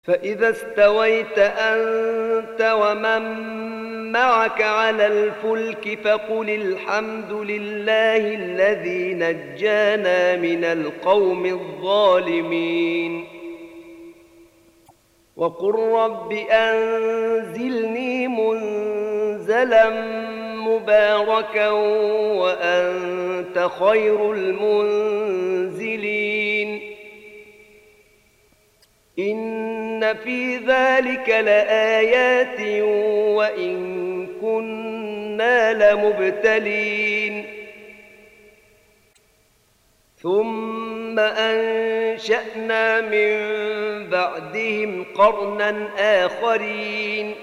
فإذا استويت أنت ومن معك على الفلك فقل الحمد لله الذي نجانا من القوم الظالمين وقل رب أنزلني منزلا مباركا وأنت خير المنزلين إن في ذلك لآيات وإن كنا لمبتلين ثم أنشأنا من بعدهم قرنا آخرين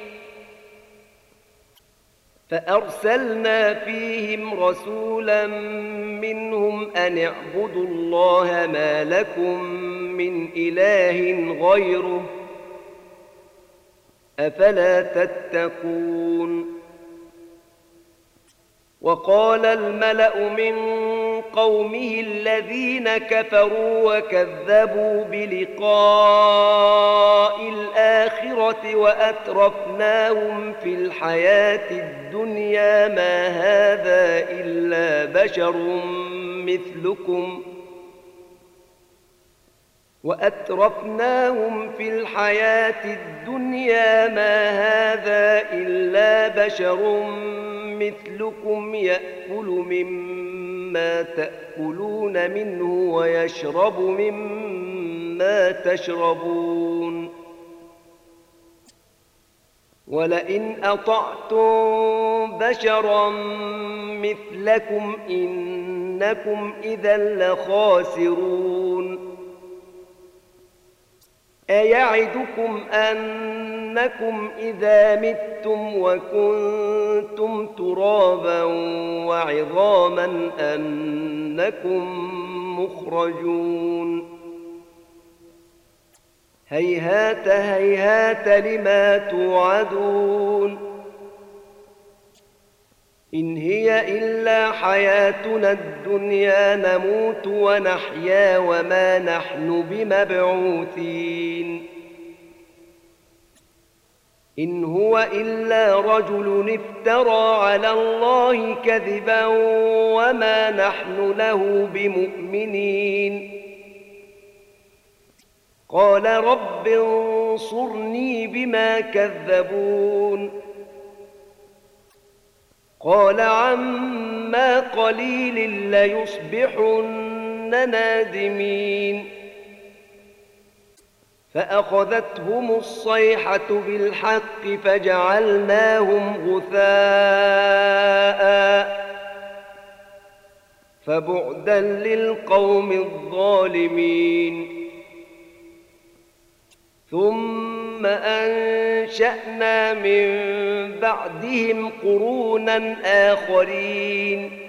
فأرسلنا فيهم رسولا منهم أن اعبدوا الله ما لكم من إله غيره أفلا تتقون وقال الملأ من قومه الذين كفروا وكذبوا بلقاء الآخرة وأترفناهم في الحياة الدنيا ما هذا إلا بشر مثلكم يأكل مما تأكلون منه ويشرب مما تشربون ولئن أطعتم بشرا مثلكم إنكم إذا لخاسرون أيعدكم أنكم إذا متم وكنتم ترابا وعظاما أنكم مخرجون هيهات هيهات لما توعدون إن هي إلا حياتنا الدنيا نموت ونحيا وما نحن بمبعوثين إن هو إلا رجل افترى على الله كذبا وما نحن له بمؤمنين قال رب انصرني بما كذبون قال عما قليل ليصبحن نادمين فأخذتهم الصيحة بالحق فجعلناهم غثاء فبعدا للقوم الظالمين ثم أنشأنا من بعدهم قرونا آخرين